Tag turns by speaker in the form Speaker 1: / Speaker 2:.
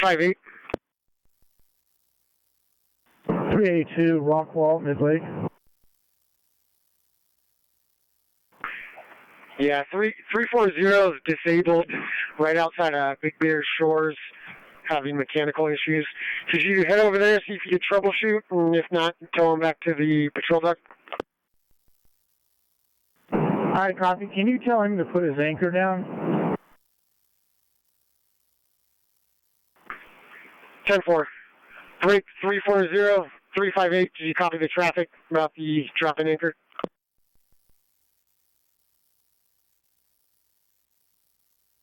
Speaker 1: 58.
Speaker 2: 382 Rockwall, Midlake.
Speaker 1: Yeah, 340 is disabled right outside of Big Bear Shores, having mechanical issues. Could you head over there, see if you could troubleshoot, and if not, tow him back to the patrol dock?
Speaker 2: Alright, copy. Can you tell him to put his anchor down?
Speaker 1: 10-4. 340, 358, did you copy the traffic about the drop-in anchor?